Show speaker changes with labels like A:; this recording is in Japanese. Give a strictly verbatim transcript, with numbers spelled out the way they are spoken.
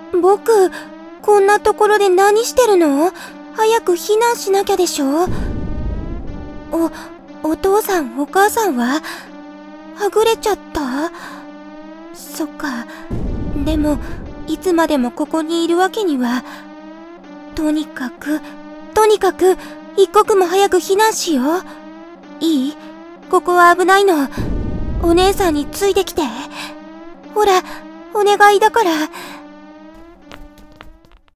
A: 僕、こんなところで何してるの？早く避難しなきゃでしょ。お、お父さんお母さんは？はぐれちゃった？そっか。でも、いつまでもここにいるわけには。とにかく、とにかく、一刻も早く避難しよう。いい？ここは危ないの。お姉さんについてきて。ほら、お願いだから。